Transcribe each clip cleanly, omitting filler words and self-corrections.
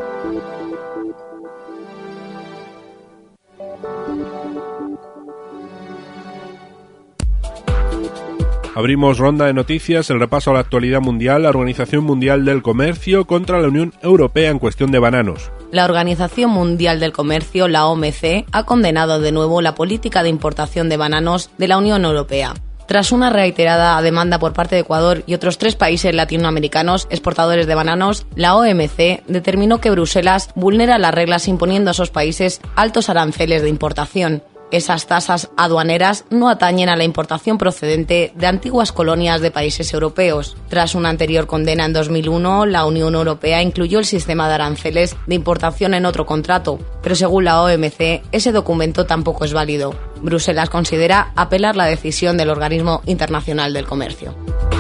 Abrimos ronda de noticias, el repaso a la actualidad mundial. La Organización Mundial del Comercio contra la Unión Europea en cuestión de bananos. La Organización Mundial del Comercio, la OMC, ha condenado de nuevo la política de importación de bananos de la Unión Europea. Tras una reiterada demanda por parte de Ecuador y otros 3 países latinoamericanos exportadores de bananos, la OMC determinó que Bruselas vulnera las reglas imponiendo a esos países altos aranceles de importación. Esas tasas aduaneras no atañen a la importación procedente de antiguas colonias de países europeos. Tras una anterior condena en 2001, la Unión Europea incluyó el sistema de aranceles de importación en otro contrato, pero según la OMC, ese documento tampoco es válido. Bruselas considera apelar la decisión del Organismo Internacional del Comercio.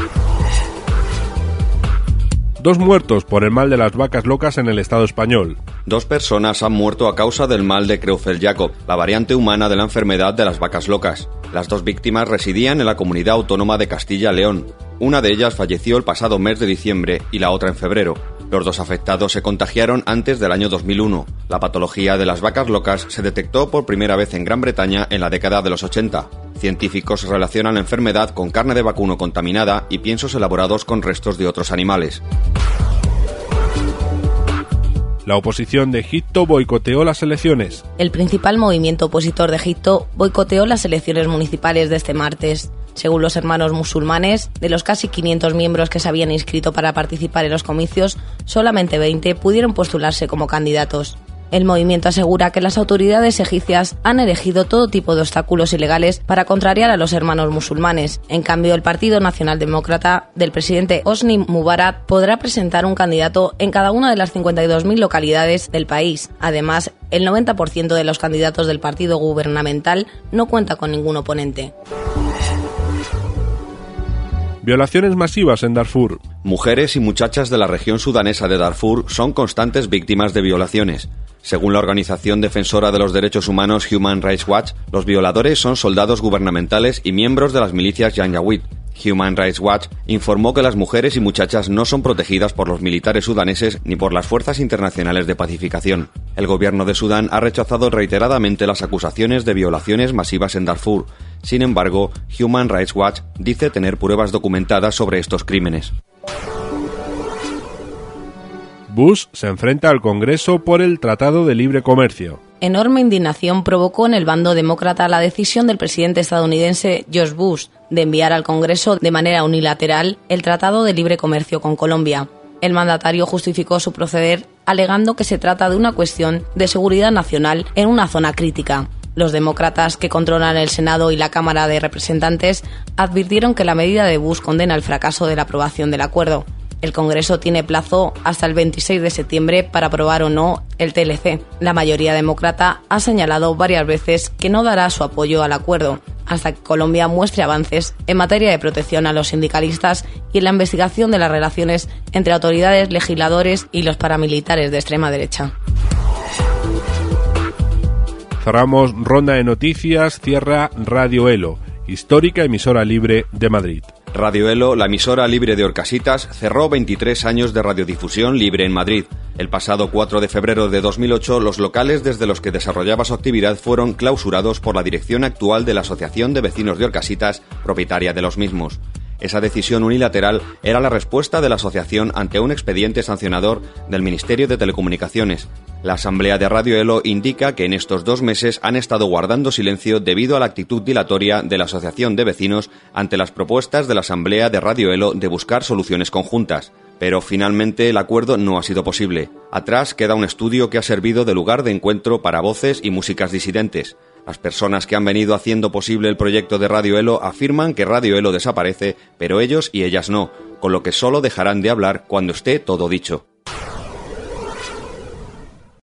2 muertos por el mal de las vacas locas en el Estado español. 2 personas han muerto a causa del mal de Creutzfeldt-Jakob, la variante humana de la enfermedad de las vacas locas. Las 2 víctimas residían en la comunidad autónoma de Castilla-León. Una de ellas falleció el pasado mes de diciembre y la otra en febrero. Los 2 afectados se contagiaron antes del año 2001. La patología de las vacas locas se detectó por primera vez en Gran Bretaña en la década de los 80. Científicos relacionan la enfermedad con carne de vacuno contaminada y piensos elaborados con restos de otros animales. La oposición de Egipto boicoteó las elecciones. El principal movimiento opositor de Egipto boicoteó las elecciones municipales de este martes. Según los hermanos musulmanes, de los casi 500 miembros que se habían inscrito para participar en los comicios, solamente 20 pudieron postularse como candidatos. El movimiento asegura que las autoridades egipcias han elegido todo tipo de obstáculos ilegales para contrariar a los hermanos musulmanes. En cambio, el Partido Nacional Demócrata del presidente Hosni Mubarak podrá presentar un candidato en cada una de las 52.000 localidades del país. Además, el 90% de los candidatos del partido gubernamental no cuenta con ningún oponente. Violaciones masivas en Darfur. Mujeres y muchachas de la región sudanesa de Darfur son constantes víctimas de violaciones. Según la organización defensora de los derechos humanos Human Rights Watch, los violadores son soldados gubernamentales y miembros de las milicias Janjaweed. Human Rights Watch informó que las mujeres y muchachas no son protegidas por los militares sudaneses ni por las fuerzas internacionales de pacificación. El gobierno de Sudán ha rechazado reiteradamente las acusaciones de violaciones masivas en Darfur. Sin embargo, Human Rights Watch dice tener pruebas documentadas sobre estos crímenes. Bush se enfrenta al Congreso por el Tratado de Libre Comercio. Enorme indignación provocó en el bando demócrata la decisión del presidente estadounidense George Bush de enviar al Congreso de manera unilateral el Tratado de Libre Comercio con Colombia. El mandatario justificó su proceder alegando que se trata de una cuestión de seguridad nacional en una zona crítica. Los demócratas que controlan el Senado y la Cámara de Representantes advirtieron que la medida de Bush condena el fracaso de la aprobación del acuerdo. El Congreso tiene plazo hasta el 26 de septiembre para aprobar o no el TLC. La mayoría demócrata ha señalado varias veces que no dará su apoyo al acuerdo hasta que Colombia muestre avances en materia de protección a los sindicalistas y en la investigación de las relaciones entre autoridades, legisladores y los paramilitares de extrema derecha. Cerramos ronda de noticias, cierra Radio Elo, histórica emisora libre de Madrid. Radio Elo, la emisora libre de Orcasitas, cerró 23 años de radiodifusión libre en Madrid. El pasado 4 de febrero de 2008, los locales desde los que desarrollaba su actividad fueron clausurados por la dirección actual de la Asociación de Vecinos de Orcasitas, propietaria de los mismos. Esa decisión unilateral era la respuesta de la asociación ante un expediente sancionador del Ministerio de Telecomunicaciones. La Asamblea de Radio Elo indica que en estos 2 meses han estado guardando silencio debido a la actitud dilatoria de la Asociación de Vecinos ante las propuestas de la Asamblea de Radio Elo de buscar soluciones conjuntas. Pero finalmente el acuerdo no ha sido posible. Atrás queda un estudio que ha servido de lugar de encuentro para voces y músicas disidentes. Las personas que han venido haciendo posible el proyecto de Radio Elo afirman que Radio Elo desaparece, pero ellos y ellas no, con lo que solo dejarán de hablar cuando esté todo dicho.